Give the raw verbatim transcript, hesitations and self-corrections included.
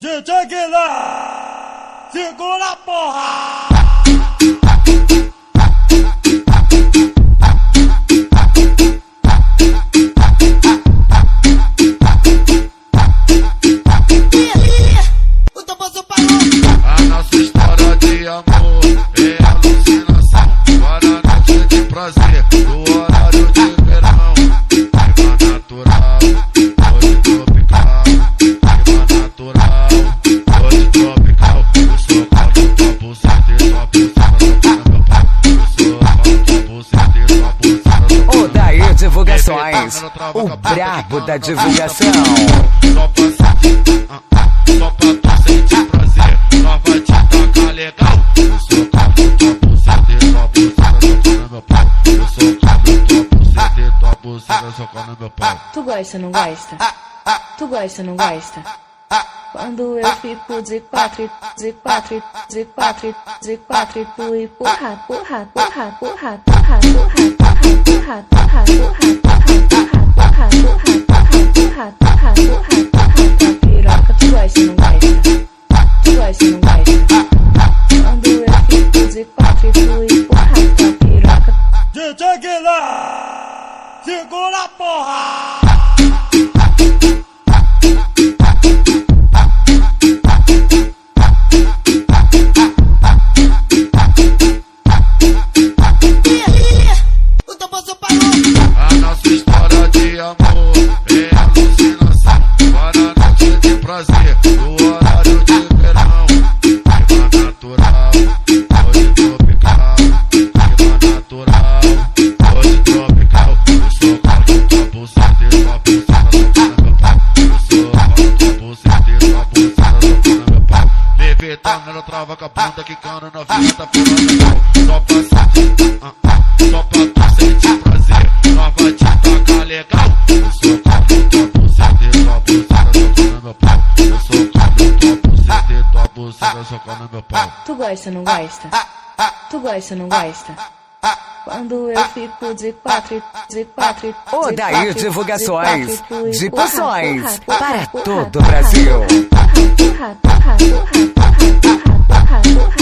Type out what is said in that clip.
D J Guilherme, segura a porra! A nossa história de amor é alucinação. Para noite de prazer, do horário de verão. Clima natural, noite tropical. Clima natural, noite tropical. Eu sou calmo, tua buceta e tua buceta tocando meu pau. Eu sou calmo, tua buceta e tua buceta tocando meu pau. O Daí Divulgações, o brabo da divulgação. Só pra sentir, ah, ah, só pra tu sentir prazer. Nós vai te tacar legal. Eu sou calmo, tua buceta e tua buceta tocando meu pau. Eu sou calmo, tua buceta e tua buceta tocando meu pau. Tu gosta, não gosta? Tu gosta, não gosta? Quando eu fico de quatro, de quatro, de quatro, de quatro, tu empurra, porra, porra, porra, porra, porra, porra, porra, porra, porra, porra, porra, porra, porra, porra, piroca, tu gosta, não gosta? Tu gosta, não gosta? Quando eu fico de quatro, tu empurra, tua piroca. D J Guilherme, segura a porra! A nossa história de amor é alucinação. Para noite de prazer, do horário de verão. Clima natural, noite tropical. Clima natural, noite tropical. Eu sou calmo, tua buceta e tua buceta tocando meu pau. Eu sou calmo, tua buceta e tua buceta tocando meu pau. Levitando, ela trava com a bunda quicando na vinheta pulando. Só pra sentir, ah, ah, só pra tu sentir prazer. Nós vai te tacar legal. Eu sou calmo, tua buceta e tua buceta tocando meu pau. Eu sou calmo, tua buceta e tua buceta tocando meu pau. Tu gosta, não gosta? Tu gosta, não gosta? Quando eu fico de quatro, de quatro, O de Daí quatro, Divulgações, de quatro, de porra, poções porra, para porra, todo o porra, Brasil. porra, porra, porra, porra, porra, porra, porra, porra,